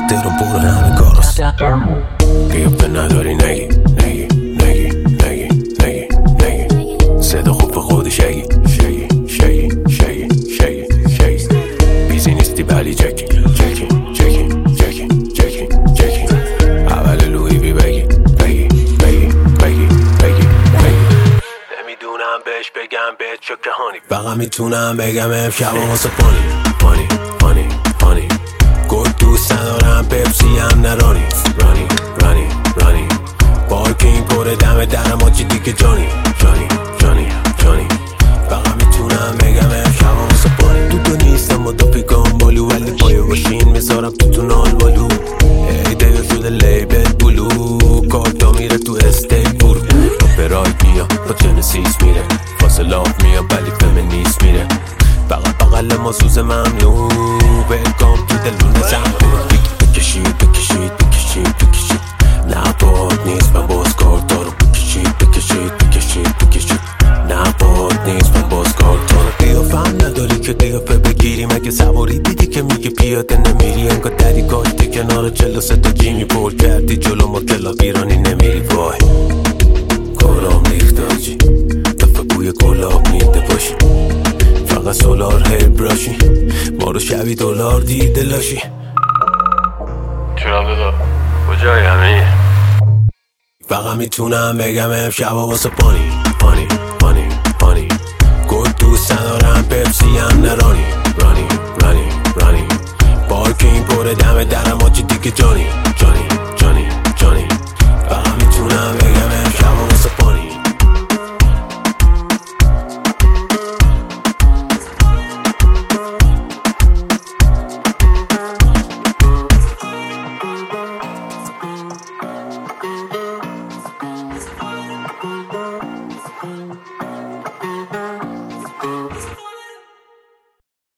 تهران پر همه کاراست قیافه نداری نگی نگی نگی نگی نگی نگی صدا خوب به خود شگی شگی شگی شگی شگی شگی بیزی نیستی ولی جکی جکی جکی جکی جکی جکی اول لوی بی بگی بگی بگی بگی بگی بگی نمیدونم بهش بگم بهت چه کهانی فقط میتونم بگم امشب واسه پانی پانی پانی پانی گل دوست ندارم پپسی هم نرانی رانی رانی رانی پارکینگ پر دم درم آجی دیگه جانی جانی جانی جانی فقط میتونم بگم امشب واسه پانی تو تو نیستم و دو پیکان بالو ولی پای باشین میذارم تو نال بالو ایده شده لیبل بلو کارتا میره تو استیک برو اپرایت میام با جنسیس میره فاصلاف میام ولی فمینیست میره فقط بغل ما سوز ممنوع بگم تو دلونه زن بکشید بکشید بکشید بکشید نه باد نیست من باز کارتا رو بکشید بکشید بکشید بکشید نه باد نیست من باز کارتا رو قیافم نداری که قیافه بگیری مگه سواری دیدی که میگه پیاده نمیری انگار دری کاشتی کنار 43 تا جیمی پر کردی جلو ما کلا ایرانی نمیری وای کارام ریخت آجی دفعه بوی گلاب میده باشی فقط سولار هیر براشی ما رو شبی دلار دیده لاشی چرا بدا کجایی همه فقط میتونم بگم امشب واسه پانی پانی پانی پانی گل دوست ندارم پپسی هم نرانی رانی رانی رانی پارکینگ پر دم درم آجی دیگه جانی